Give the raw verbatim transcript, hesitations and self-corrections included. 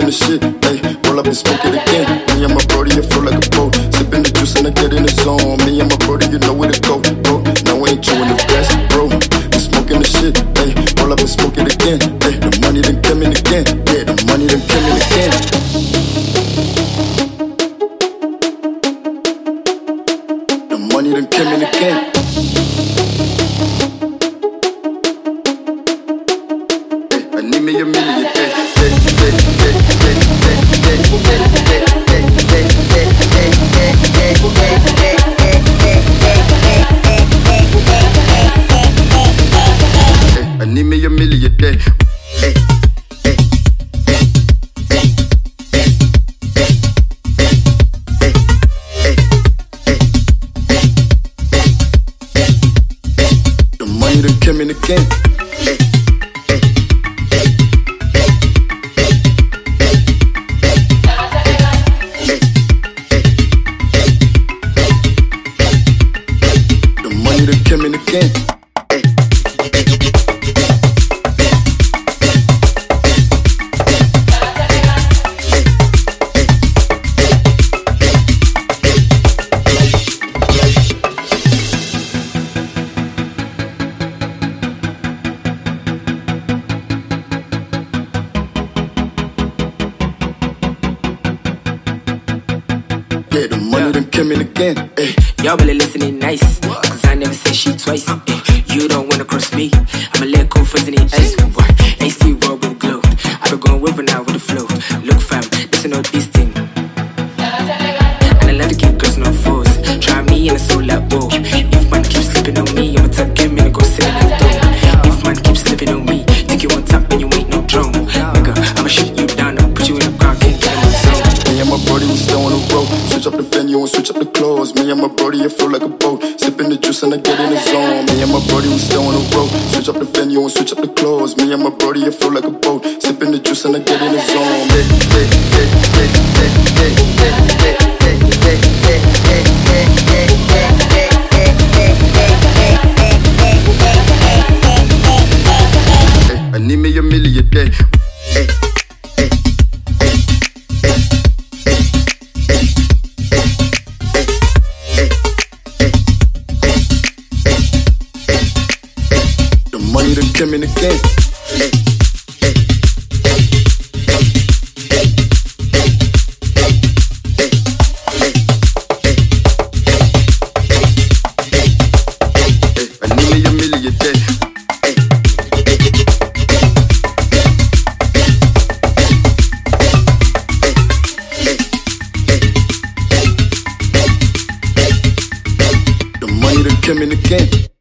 the shit, ayy. Roll up and smoke it again. Me and my brody, it flow like a boat. Sipping the juice and I get in the zone. Me and my brody, you know where to go, bro. Now we ain't chewing the best, bro. We smoking the shit, ayy. Roll up and smoke it again, ayy. The money done came in again, yeah. The money done came in again. The money done came in again. I need me a million, ay, ay, ay, ay, ay, ay, ay, ay, ay, I need me a million a day. Ay, ay, ay, ay, ay, ay, ay, ay, ay, ay, ay, ay. The money done came in again. Ay, ay, ay, ay, ay, ay, ay, ay, ay, ay. The money done came in again. Yeah, the money done came in again. Ay. Y'all really listening nice, cause I never say shit twice. Ay. You don't wanna cross me, I'ma let go for the ice. A C world with glow, I been going with now with the flow. Look fam, this is not this thing. And I love to keep girls no foes. Try me and I soul like whoa. If man keeps slipping on me, I'ma tap game and go sit in that door. If man keeps slipping on me, think you on top and you ain't no drone. Nigga, I'ma shoot you down, I'll put you in the car, can't get in my zone. Me and my brody, we still on the road. Switch up the venue and switch up the clothes. Me and my brody, it flow like a boat. Sipping the juice and I get in the zone. Me and my brody, we still on the road. Switch up the venue and switch up the clothes. Me and my brody, it flow like a boat. Sipping the juice and I get in the zone. Hey, hey, hey, hey, hey, hey, hey, hey, hey, hey, hey, hey, hey, hey. I need me a million a day. Hey, hey, hey, hey, hey, hey, hey, hey, hey, hey, hey, hey, hey. The money done came in again. Hey, hey, hey, hey, hey, hey, hey, hey, hey, hey, hey, hey. I need me a million a day. The money done came in again.